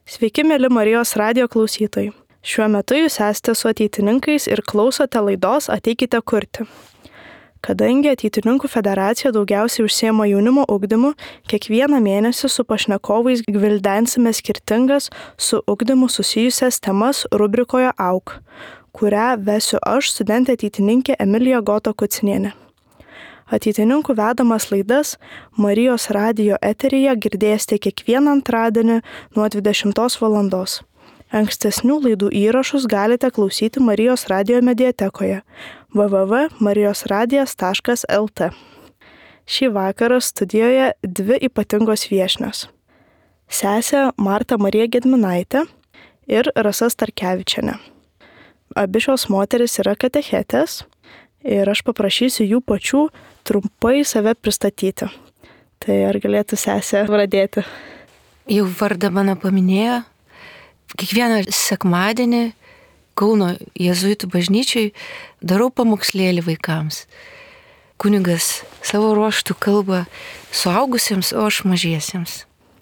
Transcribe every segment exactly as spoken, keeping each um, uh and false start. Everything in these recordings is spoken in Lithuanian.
Sveiki, mėly Marijos radijo klausytojai. Šiuo metu jūs esate su ateitininkais ir klausote laidos Ateikite kurti. Kadangi Ateitininkų federacija daugiausiai užsiema jaunimo ugdymu, kiekvieną mėnesį su pašnekovais gvildensime skirtingas su ugdymu susijusias temas rubrikoje Auk, kurią vesiu aš, studentė ateitininkė Emilija Goto-Kucinienė. Ateitininkų vedamas laidas Marijos radijo eteryje girdėsite kiekvieną antradienį nuo dvidešimtos valandos. Ankstesnių laidų įrašus galite klausyti Marijos radijo mediatekoje w w w taškas marijos radijas taškas l t. Šį vakarą studijoje dvi ypatingos viešnios. Sesė Marta Marija Gedminaitė ir Rasa Starkevičienė. Abi šios moteris yra katechetės ir aš paprašysiu jų pačių trumpai save pristatyti. Tai ar galėtų sesė pradėti? Jau vardą mano paminėjo. Kiekvieną sekmadienį Kauno jėzuitų bažnyčiai darau pamokslėlį vaikams. Kunigas savo ruožtų kalba suaugusiems, o aš mažiesiems.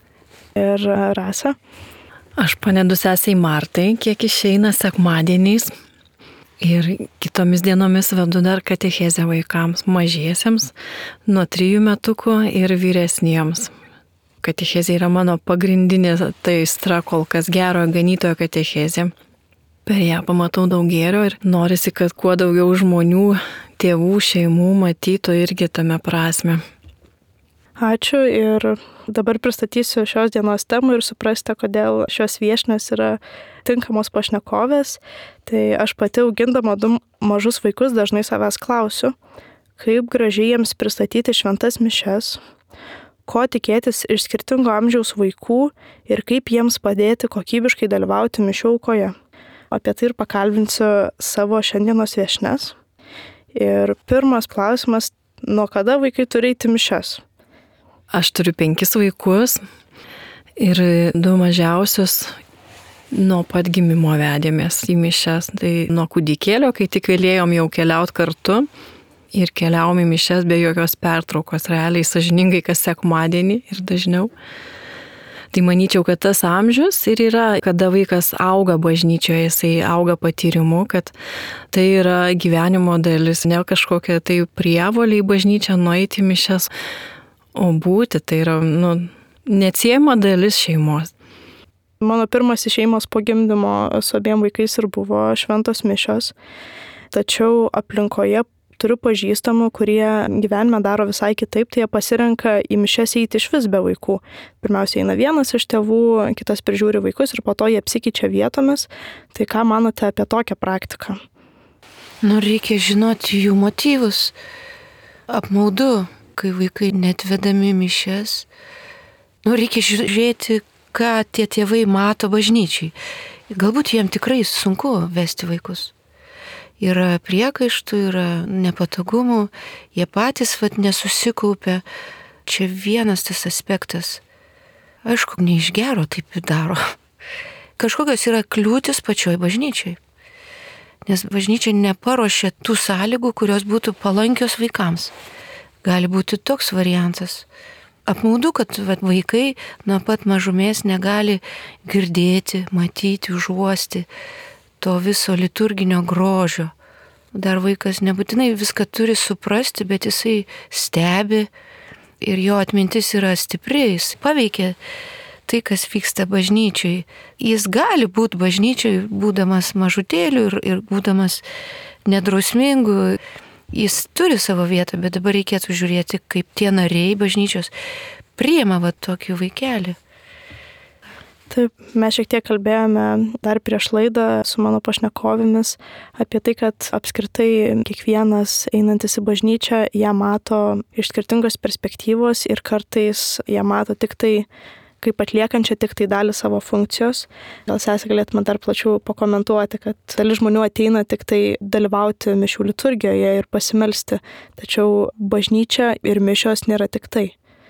Ir Rasa? Aš panedu sesiai Martai, kiek išeina sekmadieniais. Ir kitomis dienomis vedu dar katechezę vaikams, mažiesiems, nuo trijų metukų ir vyresniems. Katechezė yra mano pagrindinė tai aistra kol kas gerojo ganytojo katechezė. Per ją pamatau daug gėrio ir norisi, kad kuo daugiau žmonių, tėvų, šeimų matytų irgi tame prasme. Ačiū ir dabar pristatysiu šios dienos temą ir suprasite, kodėl šios viešnios yra tinkamos pašnekovės. Tai aš pati augindama du mažus vaikus dažnai savęs klausiu, kaip gražiai jiems pristatyti šventas mišias, ko tikėtis iš skirtingo amžiaus vaikų ir kaip jiems padėti kokybiškai dalyvauti mišių aukoje. Apie tai ir pakalbinsiu savo šiandienos viešnes. Ir pirmas klausimas, nuo kada vaikai turi eiti mišias? Aš turiu penkis vaikus ir du mažiausius nuo pat gimimo vedėmės į mišias. Tai nuo kūdikėlio, kai tik vėlėjom jau keliauti kartu ir keliavom į mišias be jokios pertraukos, realiai sąžiningai kas sekmadienį ir dažniau. Tai manyčiau, kad tas amžius ir yra, kada vaikas auga bažnyčioje, jisai auga patyrimu, kad tai yra gyvenimo dalis, ne kažkokia tai prievolė į bažnyčią nueiti į mišias, o būti, tai yra nu, neatsiejama dalis šeimos. Mano pirmas šeimos po gimdymo su abiem vaikais ir buvo šventos mišios, tačiau aplinkoje turiu pažįstamų, kurie gyvenime daro visai kitaip, tai jie pasirenka į mišias eiti iš vis be vaikų. Pirmiausia eina vienas iš tėvų, kitas prižiūri vaikus ir po to jie apsikeičia vietomis. Tai ką manote apie tokią praktiką? Nu, reikia žinoti jų motyvus. Apmaudu, kai vaikai netvedami mišias. Nu, reikia žiūrėti, ką tie tėvai mato bažnyčiai. Galbūt jiem tikrai sunku vesti vaikus. Yra priekaištų, yra nepatogumų, jie patys vat nesusikaupia. Čia vienas tas aspektas. Aišku, ne iš gero taip daro. Kažkokios yra kliūtis pačioj bažnyčiai. Nes bažnyčia neparuošia tų sąlygų, kurios būtų palankios vaikams. Gali būti toks variantas. Apmaudu, kad vat, vaikai nuo pat mažumės negali girdėti, matyti, užuosti to viso liturginio grožio. Dar vaikas nebūtinai viską turi suprasti, bet jisai stebi ir jo atmintis yra stipri, jis paveikia tai, kas vyksta bažnyčiai. Jis gali būti bažnyčiai, būdamas mažutėliu ir, ir būdamas nedrausmingu. Jis turi savo vietą, bet dabar reikėtų žiūrėti, kaip tie nariai bažnyčios priima va tokį vaikelį. Taip, mes šiek tiek kalbėjome dar prieš laidą su mano pašnekovėmis apie tai, kad apskritai kiekvienas einantis į bažnyčią ją mato iš skirtingos perspektyvos ir kartais ją mato tik tai kaip atliekančią tik tai dalį savo funkcijos. Gal sesė galėtume dar plačiau pakomentuoti, kad dalis žmonių ateina tik tai dalyvauti mišių liturgijoje ir pasimelsti, tačiau bažnyčia ir mišios nėra tik tai.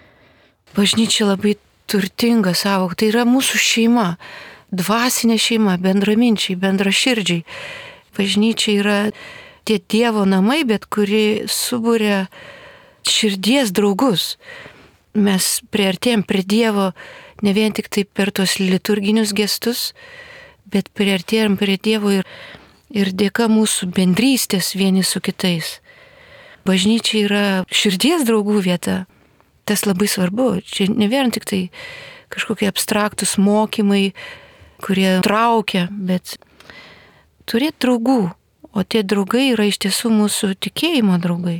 Bažnyčia labai turtinga sąvoka, tai yra mūsų šeima, dvasinė šeima, bendraminčiai, bendraširdžiai. Bažnyčia yra tie Dievo namai, bet kuri suburia širdies draugus. Mes priartėjom prie Dievo ne vien tik tai per tos liturginius gestus, bet priartėjom prie Dievo ir, ir dėka mūsų bendrystės vieni su kitais. Bažnyčia yra širdies draugų vieta. Tas labai svarbu. Čia ne vien tik tai kažkokie abstraktus mokymai, kurie traukia, bet turėti draugų. O tie draugai yra iš tiesų mūsų tikėjimo draugai.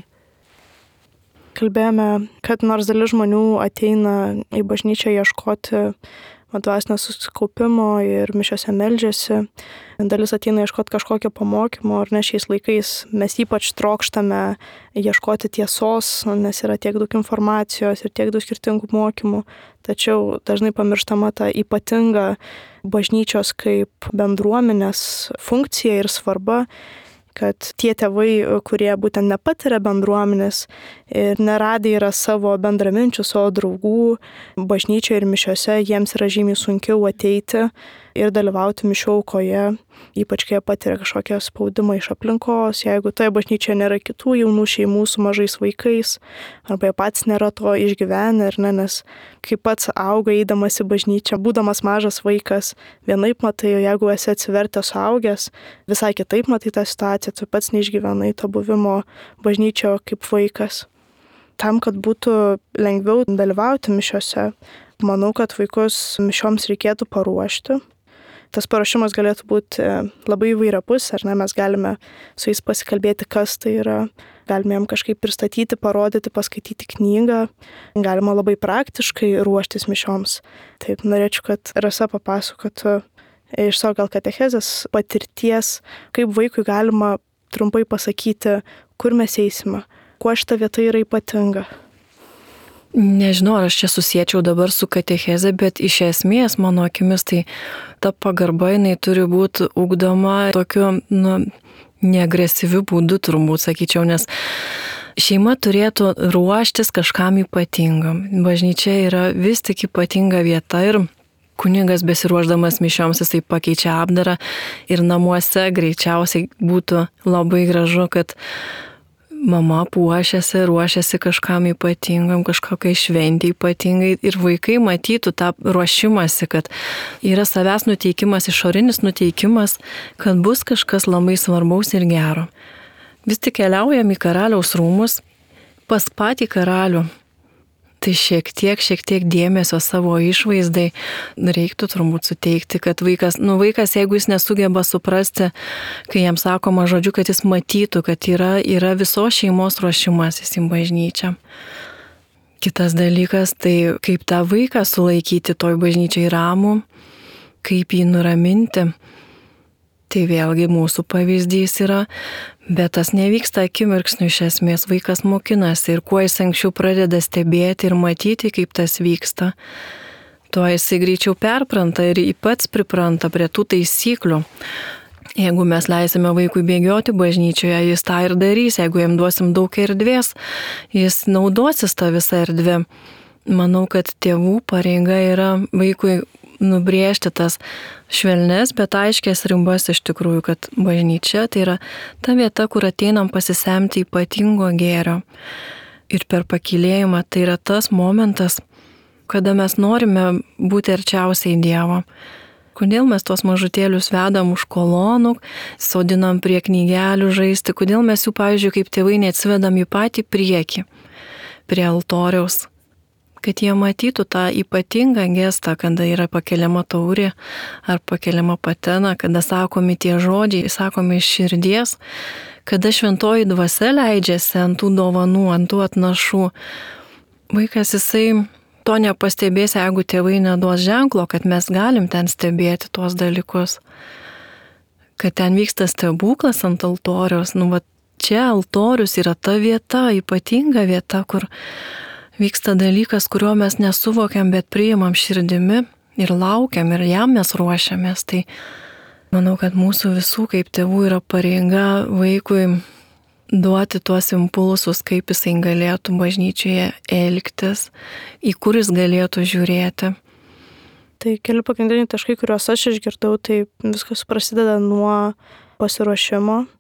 Kalbėjome, kad nors dalis žmonių ateina į bažnyčią ieškoti dvasinio susikaupimo ir mišiose meldžiasi, dalis ateina ieškoti kažkokio pamokymo, ar ne šiais laikais mes ypač trokštame ieškoti tiesos, nes yra tiek daug informacijos ir tiek daug skirtingų mokymų, tačiau dažnai pamirštama ta ypatinga bažnyčios kaip bendruomenės funkcija ir svarba, kad tie tėvai, kurie būtent nepatiria bendruomenės ir neradę yra savo bendraminčių, savo draugų, bažnyčioje ir mišiose, jiems yra žymiai sunkiau ateiti ir dalyvauti mišių aukoje, ypač kai jie patiria kažkokią spaudimą iš aplinkos, jeigu toje bažnyčioje nėra kitų jaunų šeimų su mažais vaikais, arba jie pats nėra to išgyvenę, ir ne, nes kai pats auga eidamas į bažnyčią, būdamas mažas vaikas, vienaip matai, jeigu esi atsivertęs suaugęs, visai kitaip matai tą situaciją, tu pats neišgyvenai to buvimo bažnyčio kaip vaikas. Tam, kad būtų lengviau dalyvauti mišiose, manau, kad vaikus mišioms reikėtų paruošti. Tas paruošimas galėtų būti labai įvairiapus, ar ne, mes galime su jais pasikalbėti, kas tai yra, galime jam kažkaip pristatyti, parodyti, paskaityti knygą, galima labai praktiškai ruoštis mišioms. Taip, norėčiau, kad Rasa papasakotų iš savo gal katechezės patirties, kaip vaikui galima trumpai pasakyti, kur mes eisime, kuo šita vieta yra ypatinga. Nežinau, ar aš čia susiečiau dabar su katecheze, bet iš esmės, mano akimis, tai ta pagarba, jinai turi būti ugdoma tokiu, nu, neagresyviu būdu, turbūt sakyčiau, nes šeima turėtų ruoštis kažkam ypatingam. Bažnyčia yra vis tik ypatinga vieta ir kunigas besiruošdamas mišioms, jisai pakeičia apdarą ir namuose greičiausiai būtų labai gražu, kad mama puošiasi, ruošiasi kažkam ypatingam, kažkokiai šventė ypatingai ir vaikai matytų tą ruošimąsi, kad yra savęs nuteikimas, išorinis nuteikimas, kad bus kažkas labai svarbaus ir gero. Vis tik keliaujam į karaliaus rūmus, pas patį karalių. Tai šiek tiek, šiek tiek dėmesio savo išvaizdai reiktų turbūt suteikti, kad vaikas, nu vaikas, jeigu jis nesugeba suprasti, kai jam sakoma žodžiu, kad jis matytų, kad yra, yra visos šeimos ruošimasis į bažnyčią. Kitas dalykas, tai kaip tą vaiką sulaikyti toj bažnyčiai ramų, kaip jį nuraminti. Tai vėlgi mūsų pavyzdys yra, bet tas nevyksta akimirksniu iš esmės, vaikas mokinasi ir kuo jis anksčiau pradeda stebėti ir matyti, kaip tas vyksta, tuo jisai greičiau perpranta ir pats pripranta prie tų taisyklių. Jeigu mes leisime vaikui bėgioti bažnyčioje, jis tą ir darys, jeigu jam duosim daug erdvės, jis naudosis tą visą erdvę. Manau, kad tėvų pareiga yra vaikui nubrėžti tas švelnes, bet aiškės ribas iš tikrųjų, kad bažnyčia tai yra ta vieta, kur ateinam pasisemti ypatingo gėrio. Ir per pakylėjimą tai yra tas momentas, kada mes norime būti arčiausiai Dievo. Kodėl mes tos mažutėlius vedam už kolonų, sodinam prie knygelių žaisti, kodėl mes jų, pavyzdžiui, kaip tėvai neatsivedam į patį priekį, prie altoriaus, kad jie matytų tą ypatingą gestą, kada yra pakeliama taurė ar pakeliama patena, kada sakomi tie žodžiai, sakomi iš širdies, kada šventoji dvasia leidžiasi ant tų dovanų, ant tų atnašų. Vaikas jisai to nepastebės, jeigu tėvai neduos ženklo, kad mes galim ten stebėti tuos dalykus, kad ten vyksta stebuklas ant altoriaus. Nu, va, čia altorius yra ta vieta, ypatinga vieta, kur vyksta dalykas, kurio mes nesuvokiam, bet priimam širdimi ir laukiam ir jam mes ruošiamės. Tai manau, kad mūsų visų kaip tėvų yra pareiga vaikui duoti tuos impulsus, kaip jisai galėtų bažnyčioje elgtis, į kur jis galėtų žiūrėti. Tai keli pagrindiniai taškai, kuriuos aš išgirdau, tai viskas prasideda nuo pasiruošimo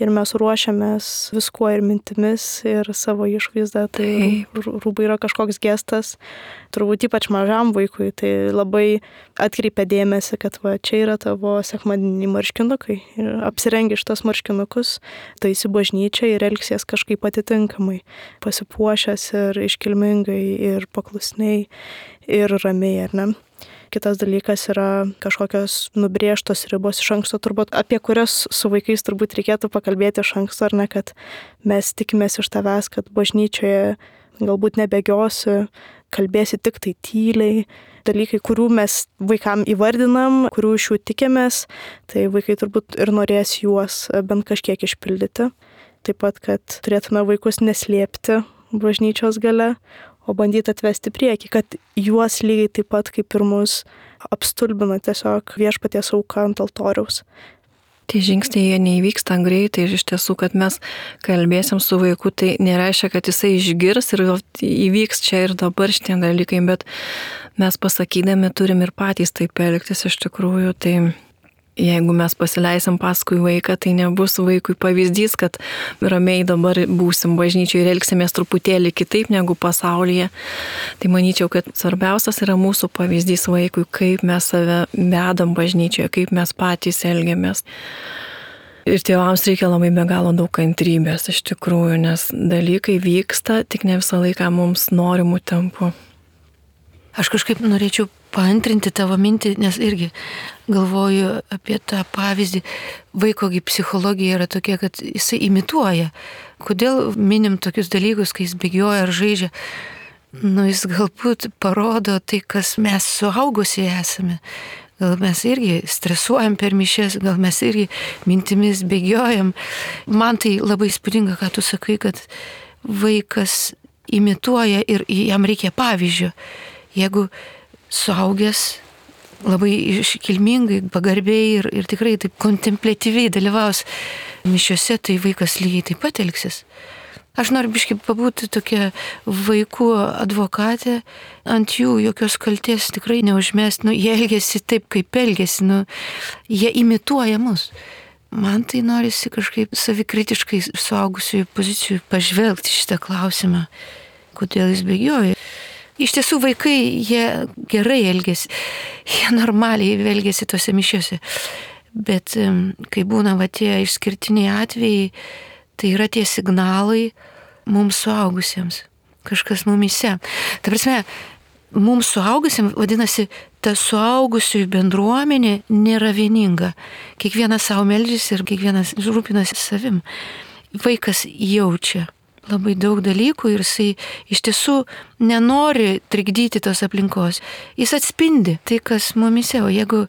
ir mes ruošiamės viskuo ir mintimis, ir savo išvaizdą, tai rūbai yra kažkoks gestas, turbūt ypač mažam vaikui, tai labai atkreipia dėmesį, kad va, čia yra tavo sekmadieniniai marškinukai ir apsirengi šitas marškinukus, tai į bažnyčią ir elgsies kažkaip atitinkamai, pasipuošęs ir iškilmingai, ir paklusniai, ir ramiai, ar ne? Kitas dalykas yra kažkokios nubrėžtos ribos iš anksto, turbūt, apie kurias su vaikais turbūt reikėtų pakalbėti iš anksto, ar ne, kad mes tikimės iš tavęs, kad bažnyčioje galbūt nebėgiosi, kalbėsi tik tai tyliai, dalykai, kurių mes vaikam įvardinam, kurių iš jų tikimės, tai vaikai turbūt ir norės juos bent kažkiek išpildyti. Taip pat, kad turėtume vaikus neslėpti bažnyčios gale, o bandyti atvesti priekį, kad juos lygiai taip pat kaip ir mus apstulbina tiesiog viešpaties auka ant altoriaus. Tie žingsniai jie neįvyksta greitai ir iš tiesų, kad mes kalbėsim su vaiku, tai nereiškia, kad jisai išgirs ir įvyks čia ir dabar šitie dalykai, bet mes pasakydami turim ir patys taip elgtis iš tikrųjų, tai jeigu mes pasileisim paskui vaiką, tai nebus vaikui pavyzdys, kad ramiai dabar būsim bažnyčioje ir elgsimės truputėlį kitaip negu pasaulyje. Tai manyčiau, kad svarbiausias yra mūsų pavyzdys vaikui, kaip mes save vedam bažnyčioje, kaip mes patys elgiamės. Ir tėvams reikia labai be galo daug kantrybės iš tikrųjų, nes dalykai vyksta, tik ne visą laiką mums norimų tempu. Aš kažkaip norėčiau paantrinti tavo mintį, nes irgi galvoju apie tą pavyzdį. Vaikogi psichologija yra tokia, kad jisai imituoja. Kodėl minim tokius dalykus, kai jis bėgioja ar žaidžia? Nu, jis galbūt parodo tai, kas mes suaugusiai esame. Gal mes irgi stresuojam per mišias, gal mes irgi mintimis bėgiojam. Man tai labai įspūdinga, ką tu sakai, kad vaikas imituoja ir jam reikia pavyzdžio. Jeigu suaugęs labai iškilmingai, pagarbiai ir, ir tikrai taip kontempliatyviai dalyvaus mišiuose, tai vaikas lygiai taip pat elgsis. Aš noriu biškai pabūti tokia vaikų advokatė, ant jų jokios kalties tikrai neužmest, nu, jie elgesi taip, kaip elgesi, nu, jie imituoja mus. Man tai norisi kažkaip savikritiškai suaugusiųjų pozicijų pažvelgti šitą klausimą, kodėl jis bėgioja. Iš tiesų vaikai, jie gerai elgesi, jie normaliai elgesi tose mišiuose, bet kai būna va tie išskirtiniai atvejai, tai yra tie signalai mums suaugusiems, kažkas mumyse. Ta prasme, mums suaugusiems, vadinasi, ta suaugusiųjų bendruomenė nėra vieninga. Kiekvienas savo meldžiasi ir kiekvienas rūpinasi savim. Vaikas jaučia labai daug dalykų ir jisai iš tiesų nenori trikdyti tos aplinkos. Jis atspindi tai, kas mumyse, o jeigu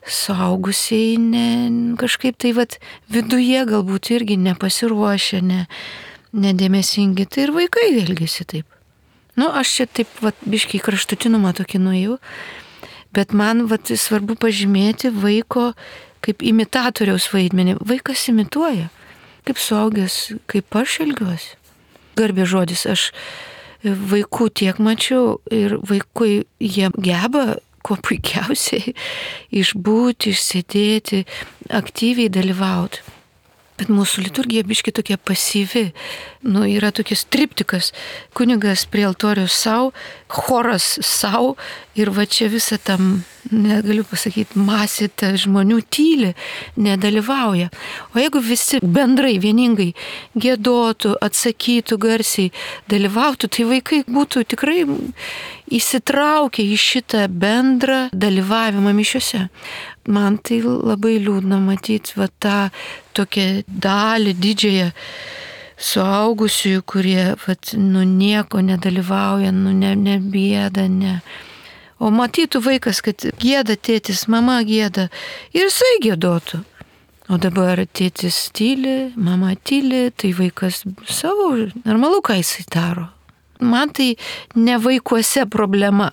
suaugusiai ne, kažkaip tai vat, viduje galbūt irgi nepasiruošę, ne, nedėmesingi, tai ir vaikai elgesi taip. Nu, aš čia taip vat, biškai kraštutinumą tokį nuėjau, bet man vat, svarbu pažymėti vaiko kaip imitatoriaus vaidmenį. Vaikas imituoja, kaip suaugęs, kaip aš elgiuosi. Garbė žodis, aš vaikų tiek mačiau ir vaikui jie geba kuo puikiausiai išbūti, išsėdėti, aktyviai dalyvauti. Bet mūsų liturgija biški tokia pasyvi, nu, yra tokias triptikas, kunigas prie altoriaus savo, choras savo ir va čia visą tam, negaliu pasakyti, masė ta žmonių tyli, nedalyvauja. O jeigu visi bendrai, vieningai giedotų, atsakytų garsiai, dalyvautų, tai vaikai būtų tikrai įsitraukę į šitą bendrą dalyvavimą mišiuose. Man tai labai liūdna matyti va tą tokią dalį didžiąją suaugusiųjų, kurie vat, nu, nieko nedalyvauja, nu, ne, nebėda, ne. O matytų vaikas, kad gėda tėtis, mama gėda ir jisai gėdotų. O dabar tėtis tyli, mama tyli, tai vaikas savo, normalu, ką jisai daro. Man tai ne vaikuose problema.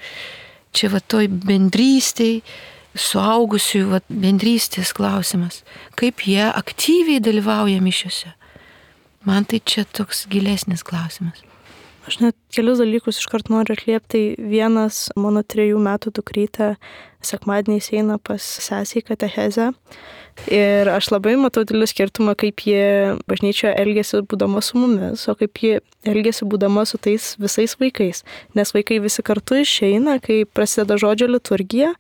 Čia va toj bendrystėj, suaugusiųjų va, bendrystės klausimas. Kaip jie aktyviai dalyvauja mišiuose. Man tai čia toks gilesnis klausimas. Aš net kelius dalykus iškart noriu atliepti. Vienas, mano trejų metų dukrytė sekmadieniais eina pas sesę į katechezę. Ir aš labai matau didelį skirtumą, kaip ji bažnyčioje elgėsi būdama su mumis, o kaip ji elgėsi būdama su tais visais vaikais. Nes vaikai visi kartu išeina, kai prasideda žodžio liturgija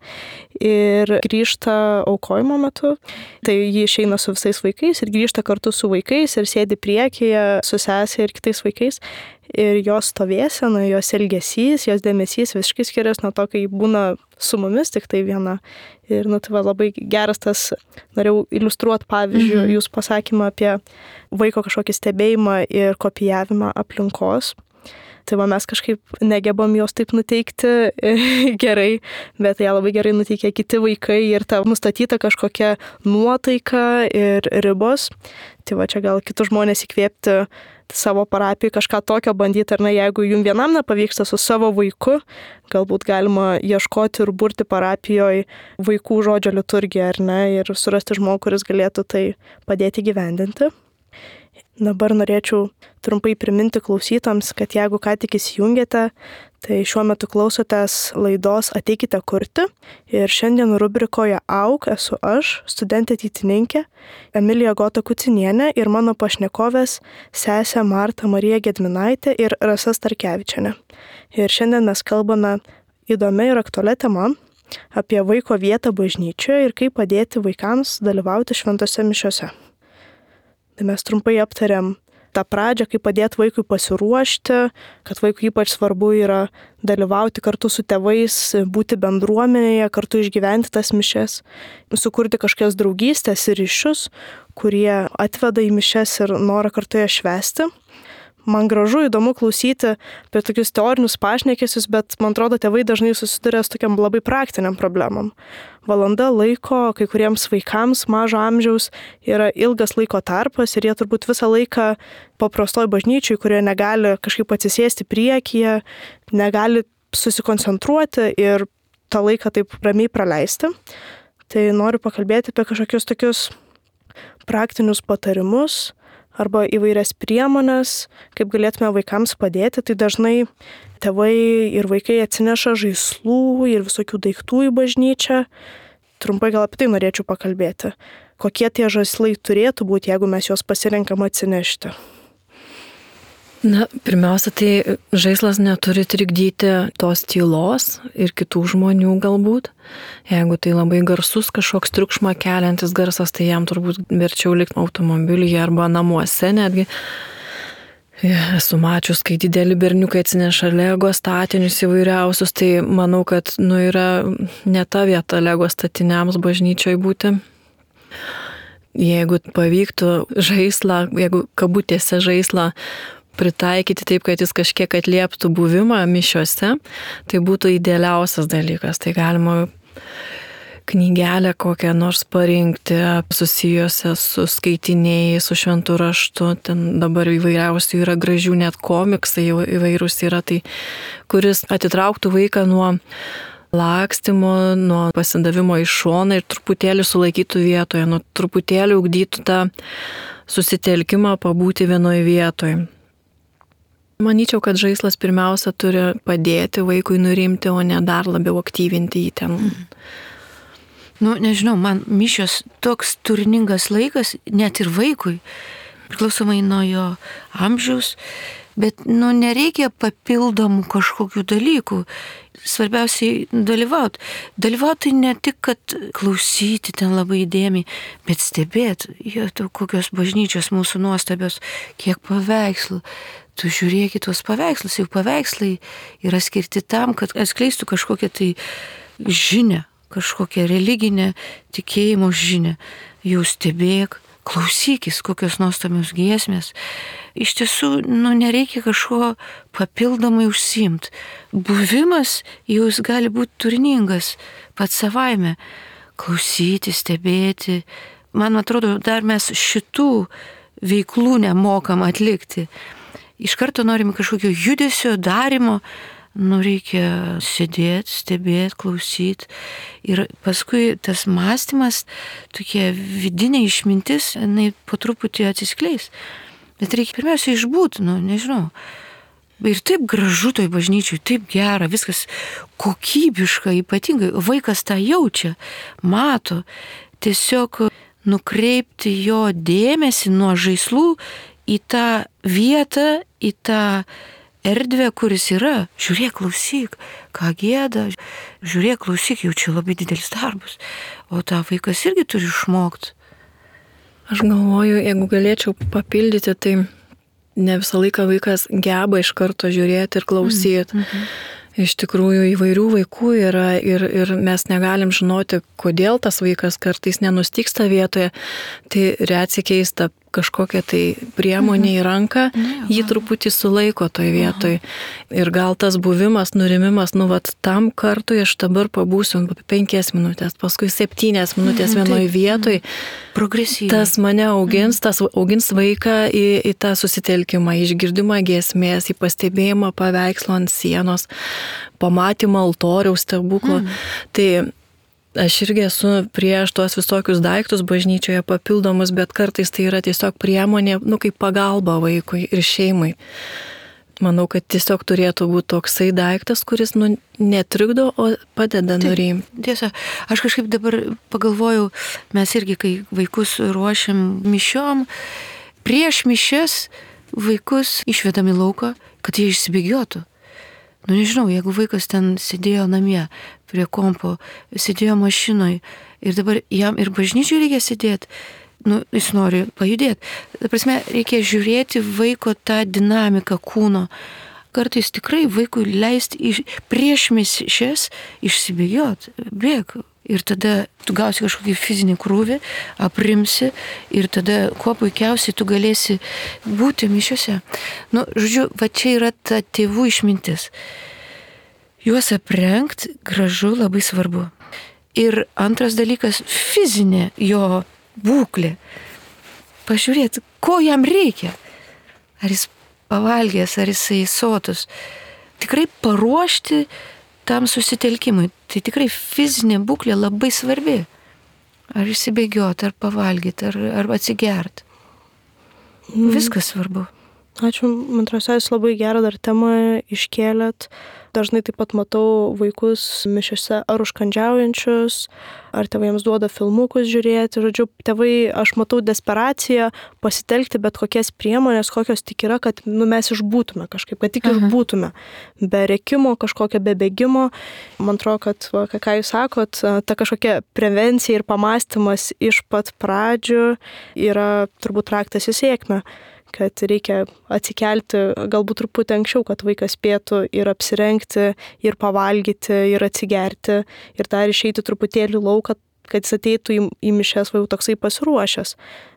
ir grįžta aukojimo metu. Tai ji išeina su visais vaikais ir grįžta kartu su vaikais ir sėdi priekyje su sesė ir kitais vaikais. Ir jos stovėsena, jos elgesys, jos dėmesys visiškai skiriasi nuo to, kai būna su mumis tik tai viena. Ir nu, tai va, labai geras tas, norėjau iliustruoti pavyzdžių, mhm. jūsų pasakymą apie vaiko kažkokį stebėjimą ir kopijavimą aplinkos. Tai va, mes kažkaip negebam jos taip nuteikti gerai, bet ją labai gerai nuteikė kiti vaikai ir ta nustatyta kažkokia nuotaika ir ribos. Tai va, čia gal kitus žmonės įkvėpti savo parapijai kažką tokio bandyti, ar ne, jeigu jums vienam nepavyksta su savo vaiku, galbūt galima ieškoti ir burti parapijoje vaikų žodžio liturgiją, ar ne, ir surasti žmogų, kuris galėtų tai padėti gyvendinti. Dabar norėčiau trumpai priminti klausytams, kad jeigu ką tik įsijungėte, tai šiuo metu klausotės laidos Ateikite kurti ir šiandien rubrikoje Auk esu aš, studentė ateitininkė Emilija Gota Kucinienė ir mano pašnekovės sesė Marta Marija Gedminaitė ir Rasa Starkevičienė. Ir šiandien mes kalbame įdomia ir aktualia tema apie vaiko vietą bažnyčioje ir kaip padėti vaikams dalyvauti šventose mišiose. Tai mes trumpai aptariam tą pradžią, kaip padėti vaikui pasiruošti, kad vaikui ypač svarbu yra dalyvauti kartu su tėvais, būti bendruomenėje, kartu išgyventi tas mišias, sukurti kažkokias draugystės ir ryšius, kurie atveda į mišias ir norą kartu jas švęsti. Man gražu, įdomu klausyti apie tokius teorinius pašnekesius, bet man atrodo, tėvai dažnai susiduria su tokiam labai praktiniam problemam. Valanda laiko kai kuriems vaikams mažo amžiaus yra ilgas laiko tarpas ir jie turbūt visą laiką paprastoj bažnyčiai, kurie negali kažkaip atsisėsti priekyje, negali susikoncentruoti ir tą laiką taip ramiai praleisti. Tai noriu pakalbėti apie kažkokius tokius praktinius patarimus arba įvairias priemonės, kaip galėtume vaikams padėti. Tai dažnai tėvai ir vaikai atsineša žaislų ir visokių daiktų į bažnyčią. Trumpai gal apie tai norėčiau pakalbėti. Kokie tie žaislai turėtų būti, jeigu mes juos pasirenkam atsinešti? Na, pirmiausia, tai žaislas neturi trikdyti tos tylos ir kitų žmonių galbūt. Jeigu tai labai garsus kažkoks triukšmą keliantis garsas, tai jam turbūt verčiau likti automobilyje arba namuose netgi. Esu mačius, kai dideli berniukai atsineša Lego statinius įvairiausius, tai manau, kad nu, yra ne ta vieta Lego statiniams bažnyčioje būti. Jeigu pavyktų žaislą, jeigu kabutėse žaislą pritaikyti taip, kad jis kažkiek atlieptų buvimą mišiuose, tai būtų idealiausias dalykas. Tai galima knygelę kokią nors parinkti susijusią su skaitiniais, su šventu raštu. Ten dabar įvairiausių yra gražių, net komiksai įvairūs yra, tai kuris atitrauktų vaiką nuo lakstymo, nuo pasidavimo į šoną ir truputėlį sulaikytų vietoje, nuo truputėlį ugdytų tą susitelkimą pabūti vienoje vietoje. Manyčiau, kad žaislas pirmiausia turi padėti vaikui nurimti, o ne dar labiau aktyvinti jį ten. Mm. Nu, nežinau, man mišios toks turiningas laikas, net ir vaikui, priklausomai nuo jo amžiaus, bet nu, nereikia papildomų kažkokių dalykų. Svarbiausiai dalyvauti. Dalyvauti ne tik, kad klausyti ten labai įdėmiai, bet stebėti, jo, kokios bažnyčios mūsų nuostabios, kiek paveikslų. Tu žiūrėk į tuos paveikslus, jau paveikslai yra skirti tam, kad atskleistų kažkokią tai žinią, kažkokią religinę tikėjimo žinią. Jau stebėk, klausykis, kokios nuostabios giesmės. Iš tiesų, nu, nereikia kažko papildomai užsiimti. Buvimas jau jis gali būti turiningas pats savaime. Klausyti, stebėti. Man atrodo, dar mes šitų veiklų nemokam atlikti. Iš karto norime kažkokio judesio, darimo, nu reikia sėdėti, stebėti, klausyti. Ir paskui tas mąstymas, tokia vidinė išmintis, jinai po truputį atsiskleis. Bet reikia pirmiausia išbūti, nu nežinau. Ir taip gražu toj bažnyčiai, taip gera, viskas kokybiška, ypatingai. Vaikas tą jaučia, mato. Tiesiog nukreipti jo dėmesį nuo žaislų į tą vietą, į tą erdvę, kuris yra. Žiūrėk, klausyk, ką gėda, žiūrėk, klausyk, jau čia labai didelis darbas. O tą vaikas irgi turi išmokti. Aš galvoju, jeigu galėčiau papildyti, tai ne visą laiką vaikas geba iš karto žiūrėti ir klausyti. Mm, mm-hmm. Iš tikrųjų įvairių vaikų yra ir, ir mes negalim žinoti, kodėl tas vaikas kartais nenustyksta vietoje, tai retsykiais ta kažkokia tai priemonė į ranką, jį truputį sulaiko toj vietoj. Ir gal tas buvimas, nurimimas, nu vat tam kartui aš dabar pabūsiu penkias minutės, paskui septynias minutės vienoj vietoj. Progresyviai. Tas mane augins, tas augins vaiką į, į tą susitelkimą, išgirdimą giesmės, į pastebėjimą paveikslo ant sienos, pamatymą altoriaus stebuklo. Mm. Tai aš irgi esu prieš tuos visokius daiktus bažnyčioje papildomus, bet kartais tai yra tiesiog priemonė, nu, kaip pagalba vaikui ir šeimai. Manau, kad tiesiog turėtų būti toksai daiktas, kuris, nu, netrikdo, o padeda nurimti. Tiesa, aš kažkaip dabar pagalvojau, mes irgi, kai vaikus ruošiam mišiom, prieš mišias vaikus išvedam į lauką, kad jie išsibėgiotų. Nu, nežinau, jeigu vaikas ten sėdėjo namie prie kompo, sėdėjo mašinoje ir dabar jam ir bažnyčiai reikia sėdėti, nu, jis nori pajudėti. Ta prasme, reikia žiūrėti vaiko tą dinamiką kūno. Kartais tikrai vaikui leisti iš, prieš mišias išsibėgioti, bėg. Ir tada tu gausi kažkokį fizinį krūvį, aprimsi ir tada kuo puikiausiai tu galėsi būti mišiuose. Nu, žodžiu, va čia yra ta tėvų išmintis. Juos aprengt gražu labai svarbu. Ir antras dalykas - fizinė jo būklė. Pažiūrėti, ko jam reikia. Ar jis pavalgęs, ar jisai sotus. Tikrai paruošti tam susitelkimui. Tai tikrai fizinė būklė labai svarbi. Ar išsibėgioti, ar pavalgyti, ar, ar atsigert. Mm. Viskas svarbu. Ačiū, man atrodo, jūs labai gerą dar temą iškėlėt. Dažnai taip pat matau vaikus mišiose ar užkandžiaujančius, ar tėvai jiems duoda filmukus žiūrėti. Žodžiu, tėvai, aš matau desperaciją pasitelkti bet kokias priemonės, kokios tik yra, kad nu, mes išbūtume kažkaip, kad tik Aha. išbūtume. Be rėkimo, kažkokio be bėgimo. Man atrodo, kad, va, ką jūs sakot, ta kažkokia prevencija ir pamastymas iš pat pradžių yra turbūt raktas į sėkmę. Kad reikia atsikelti galbūt truputį anksčiau, kad vaikas spėtų ir apsirengti, ir pavalgyti, ir atsigerti, ir dar išeiti truputėlį lauką, kad jis ateitų į, į mišias jau toksai pasiruošęs,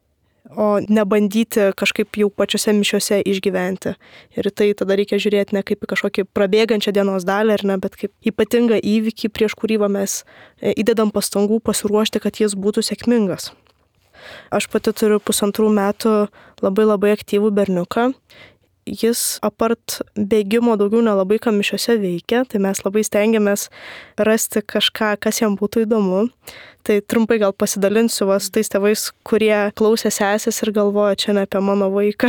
o nebandyti kažkaip jau pačiose mišiuose išgyventi. Ir tai tada reikia žiūrėti ne kaip į kažkokį prabėgančią dienos dalį, ar ne, bet kaip ypatingą įvykį, prieš kurį mes įdedam pastangų pasiruošti, kad jis būtų sėkmingas. Aš pati turiu pusantrų metų labai labai aktyvų berniuką. Jis apart bėgimo daugiau nelabai ką mišiuose veikia, tai mes labai stengiamės rasti kažką, kas jam būtų įdomu. Tai trumpai gal pasidalinsiu vas tais tėvais, kurie klausė sesės ir galvoja, čia ne apie mano vaiką.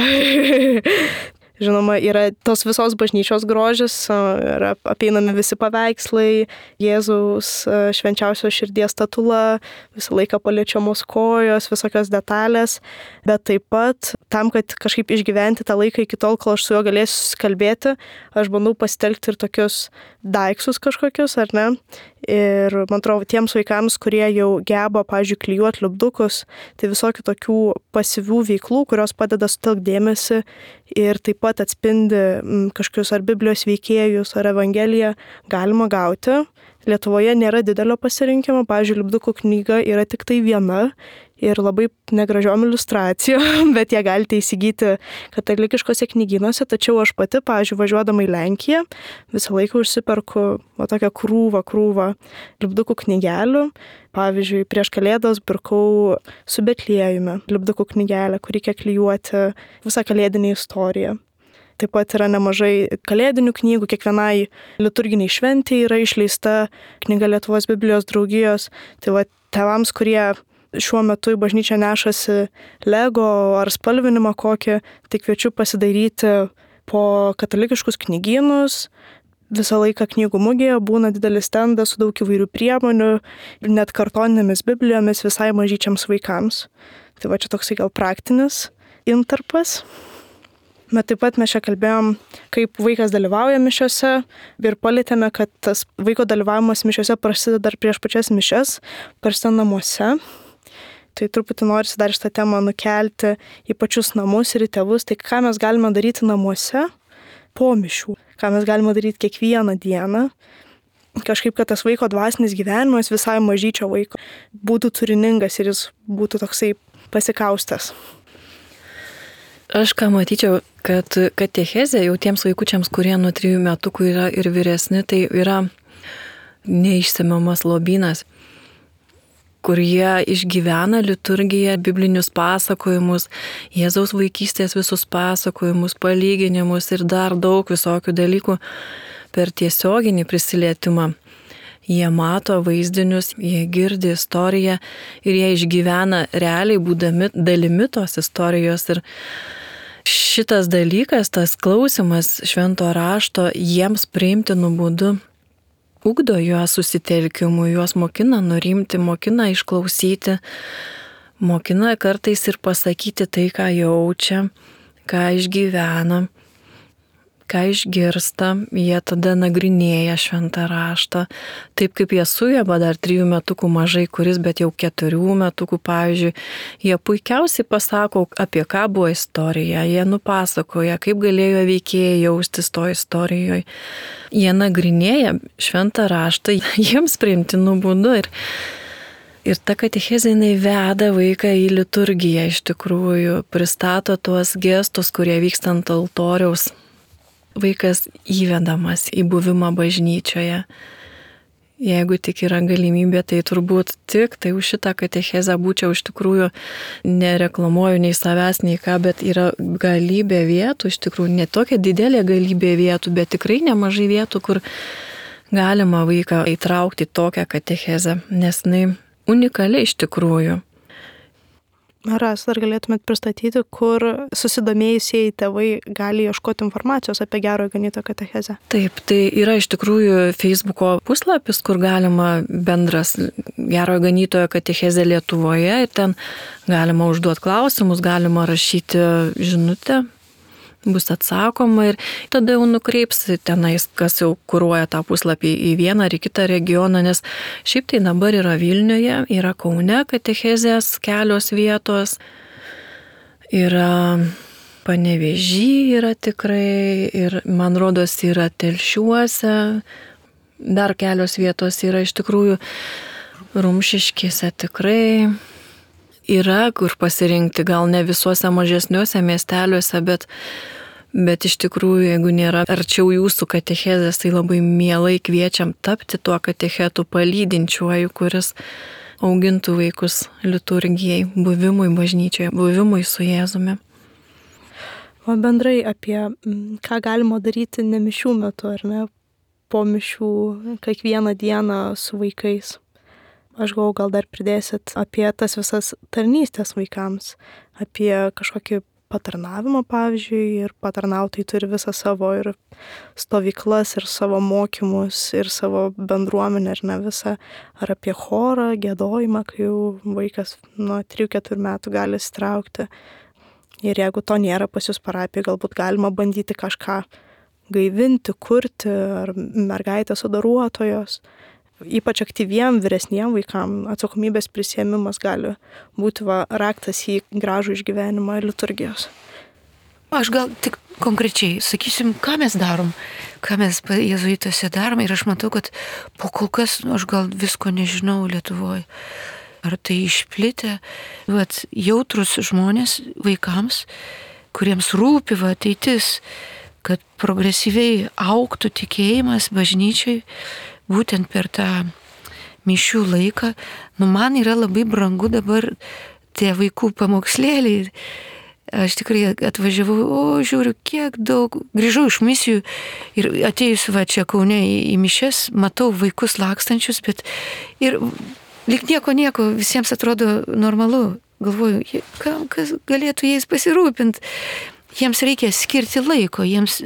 Žinoma, yra tos visos bažnyčios grožis, yra apeinami visi paveikslai, Jėzaus švenčiausios širdies statula, visą laiką paliečiamos kojos, visokios detalės, bet taip pat tam, kad kažkaip išgyventi tą laiką iki tol, kol aš su juo galėsiu susikalbėti, aš bandau pasitelkti ir tokius daiktus kažkokius, ar ne? Ir man atrodo, tiems vaikams, kurie jau geba, pavyzdžiui, klijuoti lipdukus, tai visokių tokių pasyvių veiklų, kurios padeda sutelkti dėmesį ir taip pat atspindi kažkokius ar Biblijos veikėjus, ar Evangeliją, galima gauti. Lietuvoje nėra didelio pasirinkimo, pavyzdžiui, lipdukų knyga yra tik tai viena ir labai negražiom iliustracijom, bet ją galite įsigyti katalikiškose knygynuose, tačiau aš pati, pavyzdžiui, važiuodama į Lenkiją, visą laiką užsiperku va, tokią krūvą, krūvą lipdukų knygelių. Pavyzdžiui, prieš Kalėdas pirkau Su Betliejumi lipdukų knygelę, kur reikia klijuoti visą kalėdinę istoriją. Taip pat yra nemažai kalėdinių knygų, kiekvienai liturginiai šventei yra išleista knyga Lietuvos Biblijos draugijos. Tai va, tėvams, kurie šiuo metu į bažnyčią nešasi Lego ar spalvinimą kokį, tai kviečiu pasidairyti po katalikiškus knygynus. Visą laiką knygų mugėje būna didelis stendas su daug įvairių priemonių, net kartoninėmis biblijomis visai mažyčiams vaikams. Tai va čia toksai gal praktinis intarpas. Bet taip pat mes čia kalbėjom, kaip vaikas dalyvauja mišiose ir palėtėme, kad tas vaiko dalyvavimas mišiose prasideda dar prieš pačias mišias, prasideda namuose. Tai truputį norisi dar šitą temą nukelti į pačius namus ir į tėvus. Tai ką mes galime daryti namuose po mišių, ką mes galime daryti kiekvieną dieną. Kažkaip, kad tas vaiko dvasinis gyvenimas visai mažyčio vaiko būtų turiningas ir jis būtų toksai pasikaustęs. Aš ką matyčiau, kad katechezė jau tiems vaikučiams, kurie nuo trijų metukų yra ir vyresni, tai yra neišsemiamas lobynas, kur jie išgyvena liturgiją, biblinius pasakojimus, Jėzaus vaikystės visus pasakojimus, palyginimus ir dar daug visokių dalykų per tiesioginį prisilietimą. Jie mato vaizdinius, jie girdi istoriją ir jie išgyvena realiai būdami dalimi tos istorijos. Ir šitas dalykas, tas klausimas švento rašto, jiems priimtinu būdu ugdo juos susitelkimu, juos mokina nurimti, mokina išklausyti, mokina kartais ir pasakyti tai, ką jaučia, ką išgyvena, ką išgirsta, jie tada nagrinėja šventą raštą, taip kaip jie sugeba dar trijų metukų mažai kuris, bet jau keturių metukų, pavyzdžiui, jie puikiausiai pasako, apie ką buvo istorija, jie nupasakoja, kaip galėjo veikėjai jaustis to istorijoje, jie nagrinėja šventą raštą, jiems priimtinu būdu ir Ir ta katechezė jinai veda vaiką į liturgiją iš tikrųjų, pristato tuos gestus, kurie vyksta ant altoriaus. Vaikas įvedamas į buvimą bažnyčioje. Jeigu tik yra galimybė, tai turbūt tik, tai už šitą katechezę būčiau iš tikrųjų nereklamuoju nei savęs, nei ką, bet yra galybė vietų, iš tikrųjų ne tokia didelė galybė vietų, bet tikrai nemažai vietų, kur galima vaiką įtraukti tokią katechezę, nes jinai unikali iš tikrųjų. Ras, dar galėtumėt pristatyti, kur susidomėjusieji tėvai gali ieškoti informacijos apie Gerojo Ganytojo katechezę? Taip, tai yra iš tikrųjų Facebooko puslapis, kur galima bendras Gerojo Ganytojo katechezė Lietuvoje ir ten galima užduoti klausimus, galima rašyti žinutę, bus atsakoma ir tada jau nukreips tenais, kas jau kuruoja tą puslapį į vieną ar į kitą regioną, nes šiaip tai dabar yra Vilniuje, yra Kaune katechezės kelios vietos, yra Panevėžy yra tikrai ir man rodos yra Telšiuose, dar kelios vietos yra iš tikrųjų Rumšiškėse tikrai. Yra kur pasirinkti, gal ne visuose mažesniuose miesteliuose, bet, bet iš tikrųjų, jeigu nėra arčiau jūsų katechezės, tai labai mielai kviečiam tapti tuo katechetu palydinčiuoju, kuris augintų vaikus liturgijai, buvimui bažnyčioje, buvimui su Jėzumi. O bendrai apie ką galima daryti ne mišių metu, ar ne, po mišių kiekvieną dieną su vaikais. Aš galvoju, gal dar pridėsit apie tas visas tarnystės vaikams, apie kažkokį patarnavimą, pavyzdžiui, ir patarnautojai turi visą savo ir stovyklas, ir savo mokymus, ir savo bendruomenę, ar ne visą, ar apie chorą, giedojimą, kai jau vaikas nuo trijų keturių metų gali įsitraukti. Ir jeigu to nėra pas jūs parapijoje, galbūt galima bandyti kažką gaivinti, kurti, ar mergaitės adoruotojos. Ypač aktyviem vyresniem vaikam atsakomybės prisiėmimas gali būti va, raktas į gražų išgyvenimą liturgijos. Aš gal tik konkrečiai sakysim, ką mes darom, ką mes jėzuituose darom ir aš matau, kad po kol kas aš gal visko nežinau Lietuvoje. Ar tai išplitę, vat, jautrus žmonės vaikams, kuriems rūpi va, ateitis, kad progresyviai augtų tikėjimas bažnyčiai, būtent per tą mišių laiką. Nu, man yra labai brangu dabar tie vaikų pamokslėliai. Aš tikrai atvažiavau, o žiūriu, kiek daug. Grįžau iš misijų ir atėjus va čia Kaune į, į mišias, matau vaikus lakstančius, bet ir lyg nieko nieko, visiems atrodo normalu. Galvoju, kam kas galėtų jais pasirūpinti. jiems reikia skirti laiko, jiems,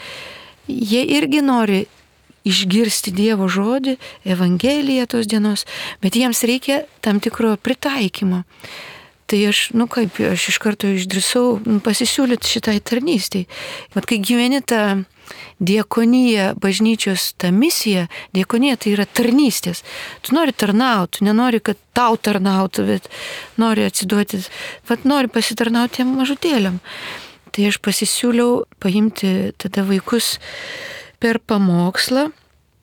jie irgi nori išgirsti Dievo žodį, Evangeliją tos dienos, bet jiems reikia tam tikro pritaikymo. Tai aš, nu kaip, aš iš karto išdrįsau pasisiūlyti šitai tarnystei. Vat kai gyveni tą diakoniją, bažnyčios tą misiją, diakonija tai yra tarnystės. Tu nori tarnauti, tu nenori, kad tau tarnautų, bet nori atsiduoti, vat nori pasitarnauti tiem mažutėliam. Tai aš pasisiūliau paimti tada vaikus per pamokslą.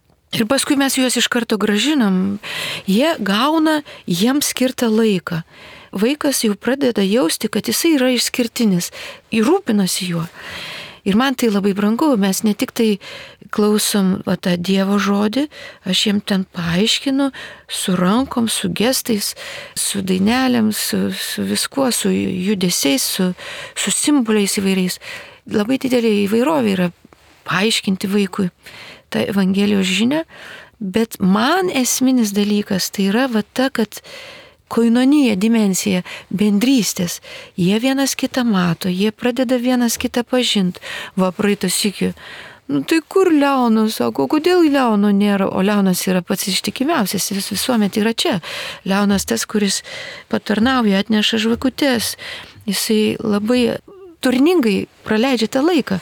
Ir paskui mes juos iš karto gražinam. Jie gauna jiems skirtą laiką. Vaikas jau pradeda jausti, kad jisai yra išskirtinis, įrūpinasi juo. Ir man tai labai brangu, mes ne tik tai klausom va, tą Dievo žodį, aš jiem ten paaiškinu su rankom, su gestais, su dainelėm, su, su viskuo, su judesiais, su, su simboliais įvairiais. Labai didelė įvairovė yra paaiškinti vaikui tą Evangelijos žinią, bet man esminis dalykas tai yra va ta, kad koinonija, dimensija, bendrystės. Jie vienas kitą mato, jie pradeda vienas kitą pažinti. Va, praeitą sykį. Nu tai kur Leonas, sako, kodėl Leono nėra? O Leonas yra pats ištikimiausias, vis visuomet yra čia. Leonas tas, kuris patarnauja, atneša žvakutes. Jisai labai turningai praleidžia tą laiką.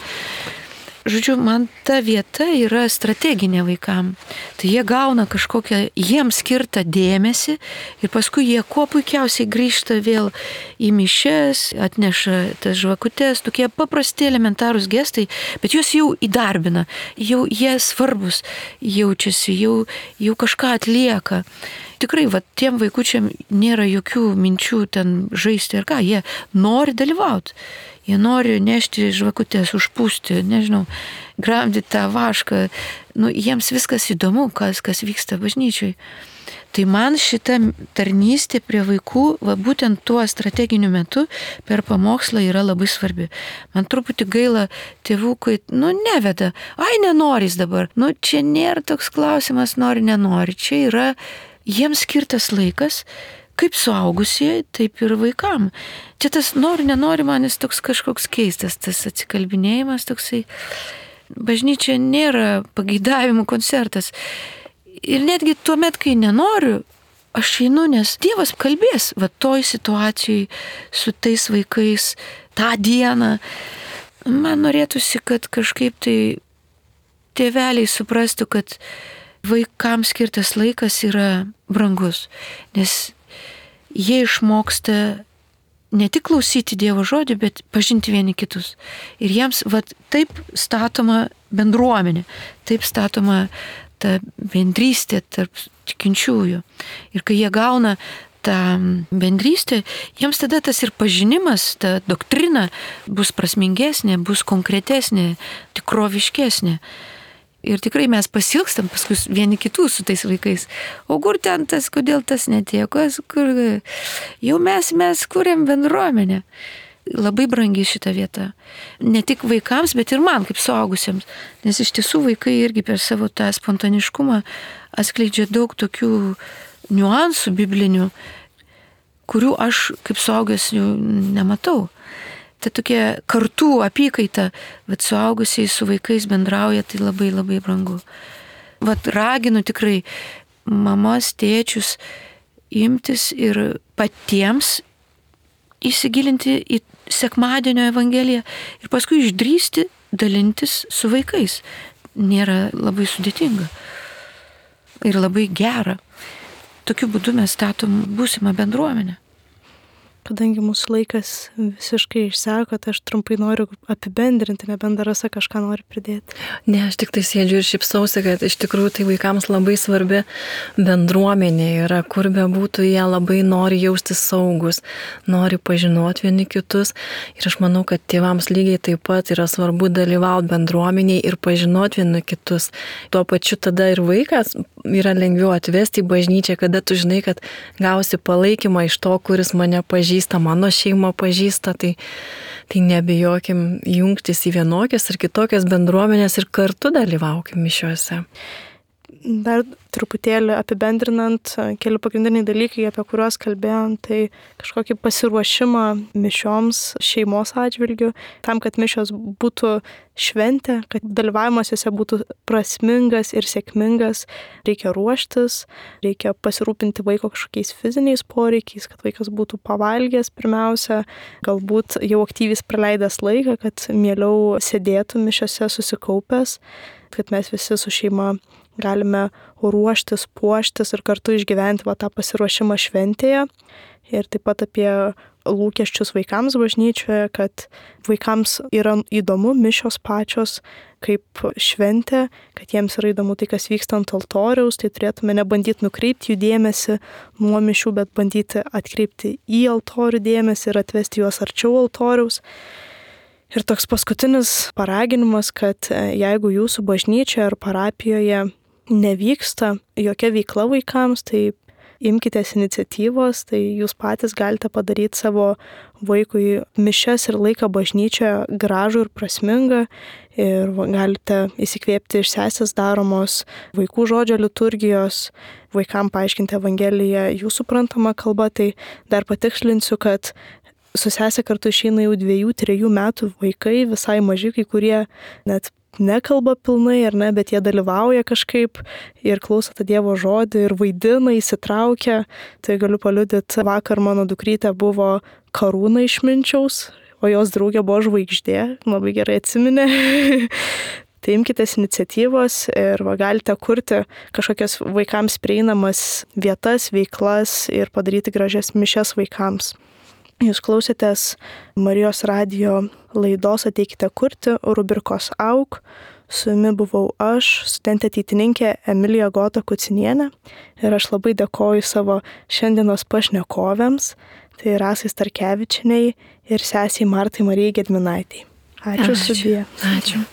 Žodžiu, man ta vieta yra strateginė vaikam. Tai jie gauna kažkokią jiems skirtą dėmesį ir paskui jie kuo puikiausiai grįžta vėl į mišias, atneša tas žvakutes, tokie paprasti elementarūs gestai, bet juos jau įdarbina, jau jie svarbus jaučiasi, jau, jau kažką atlieka. Tikrai, va, tiem vaikučiam nėra jokių minčių ten žaisti ar ką, jie nori dalyvauti. Jie nori nešti žvakutės, užpūsti, nežinau, gramdyti tą vašką. Nu, jiems viskas įdomu, kas, kas vyksta bažnyčiai. Tai man šita tarnystė prie vaikų, va, būtent tuo strateginiu metu per pamokslą yra labai svarbi. Man truputį gaila tėvų, kai, nu, neveda. Ai, nenoris dabar. Nu, čia nėra toks klausimas, nori, nenori. Čia yra jiems skirtas laikas, kaip suaugusieji, taip ir vaikam. Čia tas nori, nenori, man jis toks kažkoks keistas, tas atsikalbinėjimas toksai. Bažnyčia nėra pageidavimų koncertas. Ir netgi tuo met, kai nenoriu, aš einu, nes Dievas kalbės va toj situacijai su tais vaikais tą dieną. Man norėtųsi, kad kažkaip tai tėveliai suprastų, kad vaikams skirtas laikas yra brangus, nes jie išmoksta ne tik klausyti Dievo žodį, bet pažinti vieni kitus. Ir jiems vat, taip statoma bendruomenė, taip statoma ta bendrystė tarp tikinčiųjų. Ir kai jie gauna tą bendrystę, jiems tada tas ir pažinimas, ta doktrina bus prasmingesnė, bus konkretesnė, tikroviškesnė. Ir tikrai mes pasilgstam paskui vieni kitų su tais vaikais. O kur ten tas, kodėl tas netėjo? Kur... Jau mes, mes kuriam bendruomenę. Labai brangi šita vieta. Ne tik vaikams, bet ir man kaip suaugusiems. Nes iš tiesų vaikai irgi per savo tą spontaniškumą atskleidžia daug tokių niuansų biblinių, kurių aš kaip suaugęs nematau. Tai tokia kartų apykaita, bet suaugusiai su vaikais bendrauja, tai labai labai brangu. Vat raginu tikrai mamas, tėčius imtis ir patiems įsigilinti į sekmadienio Evangeliją ir paskui išdrįsti dalintis su vaikais. Nėra labai sudėtinga ir labai gera. Tokiu būdu mes statom būsimą bendruomenę. Kadangi mūsų laikas visiškai išseko, tai aš trumpai noriu apibendrinti, nebent dar Rasa kažką nori pridėti. Ne, aš tik tai sėdžiu ir šypsausi, kad iš tikrųjų tai vaikams labai svarbi bendruomenė yra, kur be būtų, jie labai nori jaustis saugus, nori pažinoti vieni kitus. Ir aš manau, kad tėvams lygiai taip pat yra svarbu dalyvauti bendruomeniai ir pažinoti vieni kitus. Tuo pačiu tada ir vaikas yra lengviau atvesti į bažnyčią, kada tu žinai, kad gausi palaikymą iš to, kuris mane pažįsta, mano šeima pažįsta, tai, tai nebijokim jungtis į vienokias ir kitokias bendruomenės ir kartu dalyvaukim mišiuose. dar truputėlį apibendrinant, keli pagrindiniai dalykai, apie kuriuos kalbėjom, tai kažkokį pasiruošimą mišioms šeimos atžvilgių, tam, kad mišios būtų šventė, kad dalyvavimas jose būtų prasmingas ir sėkmingas, reikia ruoštis, reikia pasirūpinti vaiko kažkokiais fiziniais poreikiais, kad vaikas būtų pavalgęs pirmiausia, galbūt jau aktyviai praleidęs laiką, kad mieliau sėdėtų mišiose susikaupęs, kad mes visi su šeima galime ruoštis, puoštis ir kartu išgyventi va, tą pasiruošimą šventėje. Ir taip pat apie lūkesčius vaikams bažnyčioje, kad vaikams yra įdomu mišios pačios kaip šventė, kad jiems yra įdomu tai, kas vyksta ant altoriaus, tai turėtume nebandyti nukreipti jų dėmesį nuo mišių, bet bandyti atkreipti į altorių dėmesį ir atvesti juos arčiau altoriaus. Ir toks paskutinis paraginimas, kad jeigu jūsų bažnyčioje ar parapijoje nevyksta jokia veikla vaikams, tai imkitės iniciatyvos, tai jūs patys galite padaryti savo vaikui mišias ir laiką bažnyčioje gražų ir prasmingą ir galite įsikvėpti iš sesės daromos vaikų žodžio liturgijos, vaikam paaiškinti Evangeliją jų suprantama kalba, tai dar patikslinsiu, kad su sesė kartu išeina jau dviejų, trejų metų vaikai, visai maži, kai kurie net nekalba pilnai, ar ne, bet jie dalyvauja kažkaip ir klauso tą Dievo žodį ir vaidina, įsitraukia. Tai galiu paliudyti, vakar mano dukrytė buvo Karūna iš Minčiaus, o jos draugė buvo Žvaigždė, labai gerai atsiminė. Tai imkitės iniciatyvos ir va, galite kurti kažkokias vaikams prieinamas vietas, veiklas ir padaryti gražias mišias vaikams. Jūs klausėtės Marijos radijo laidos Ateikite kurti, rubrikos Auk. Su jumis buvau aš, studentė ateitininkė Emilija Gota Kucinienė. Ir aš labai dėkoju savo šiandienos pašnekovėms, tai Rasai Starkevičiniai ir sesiai Martai Marijai Gedminaitei. Ačiū, Ačiū. Sudie. Ačiū.